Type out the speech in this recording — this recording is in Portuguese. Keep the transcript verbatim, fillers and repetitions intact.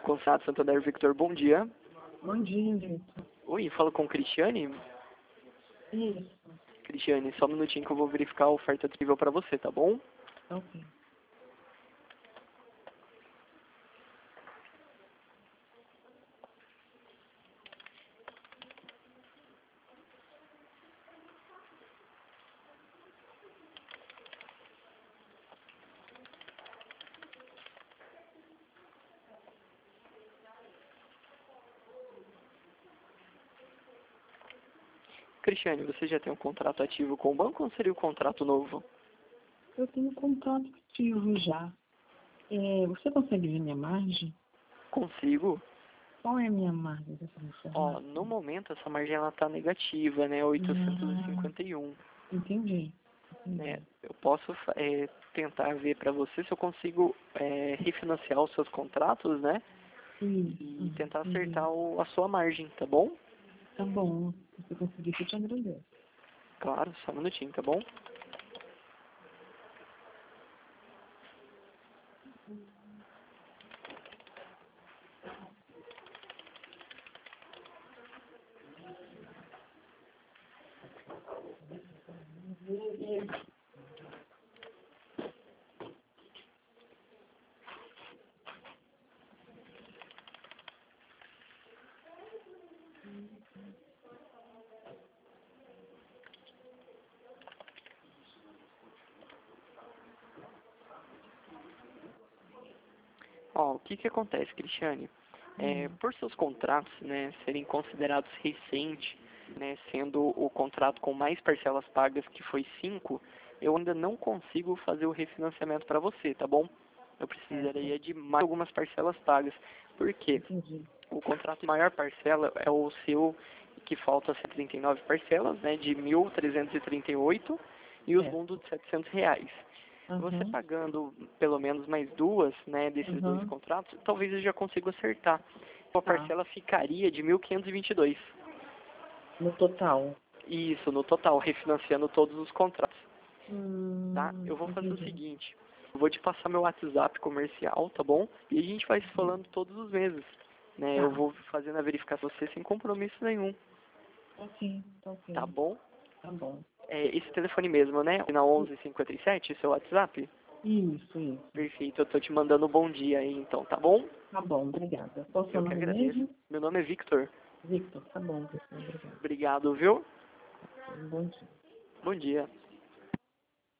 Consato Santander Victor, bom dia. Bom dia, Vitor. Oi, fala com Cristiane? Isso. Cristiane, só um minutinho que eu vou verificar a oferta disponível para você, tá bom? Ok. Cristiane, você já tem um contrato ativo com o banco ou seria um contrato novo? Eu tenho contrato ativo já. É, você consegue ver minha margem? Consigo. Qual é a minha margem dessa informação? Ó, no momento essa margem ela tá negativa, né? oitocentos e cinquenta e um. Ah, entendi. entendi. Né? Eu posso é, tentar ver para você se eu consigo é, refinanciar os seus contratos, né? Sim. E Ah, tentar entendi. acertar o, a sua margem, tá bom? Tá bom. Se você conseguir, eu te agradeço. Claro, só um minutinho, tá bom? Ó, o que que acontece, Cristiane? É, por seus contratos, né, serem considerados recentes, né, sendo o contrato com mais parcelas pagas, que foi cinco, eu ainda não consigo fazer o refinanciamento para você, tá bom? Eu precisaria de mais algumas parcelas pagas. Por quê? Entendi. O contrato de maior parcela é o seu, que falta cento e trinta e nove parcelas, né, de mil trezentos e trinta e oito, e o Certo. fundo de setecentos reais. Você Aham. pagando pelo menos mais duas, né, desses dois Aham. contratos, talvez eu já consiga acertar. A Tá. parcela ficaria de mil quinhentos e vinte e dois. No total. Isso, no total, refinanciando todos os contratos, tá? Hum, Eu vou fazer o entendi. seguinte, eu vou te passar meu WhatsApp comercial, tá bom? E a gente vai se falando todos os meses, né? Tá. Eu vou fazendo a verificação você sem compromisso nenhum, Ok, tá ok. tá bom? Tá bom. É, esse telefone mesmo, né? Na onze cinquenta e sete, seu WhatsApp? Isso, isso. Perfeito, eu tô te mandando um bom dia aí então, tá bom? Tá bom, obrigada. Qual o seu Eu que nome agradeço. mesmo? Meu nome é Victor. Victor, tá bom, Victor, obrigada. Obrigado, viu? Um bom dia. Bom dia.